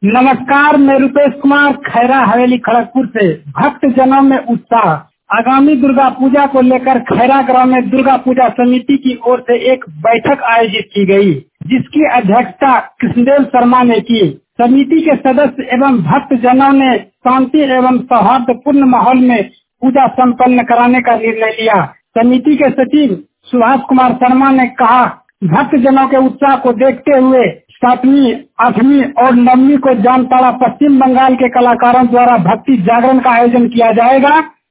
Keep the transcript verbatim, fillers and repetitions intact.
नमस्कार, मैं रुपेश कुमार खैरा हवेली खड़गपुर से। भक्त जनों में उत्साह। आगामी दुर्गा पूजा को लेकर खैरा गांव में दुर्गा पूजा समिति की ओर से एक बैठक आयोजित की गई, जिसकी अध्यक्षता कृष्णदेव शर्मा ने की। समिति के सदस्य एवं भक्त जनों ने शांति एवं सौहार्दपूर्ण माहौल में पूजा संपन्न कराने का निर्णय लिया। समिति के सचिव सुभाष कुमार शर्मा ने कहा, भक्त जनों के उत्साह को देखते हुए सातवीं, आठवीं और नववीं को जामताड़ा पश्चिम बंगाल के कलाकारों द्वारा भक्ति जागरण का आयोजन किया जाएगा।